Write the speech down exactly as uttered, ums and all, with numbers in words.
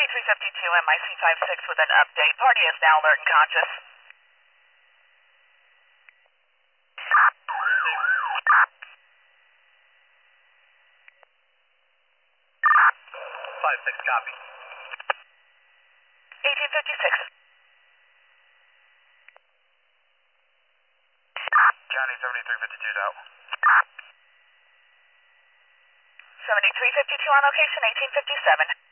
seventy-three fifty-two M I C fifty-six with an update. Party is now alert and conscious. five six, copy. eighteen fifty-six. County seventy-three fifty-two out. seventy-three fifty-two on location, eighteen fifty-seven.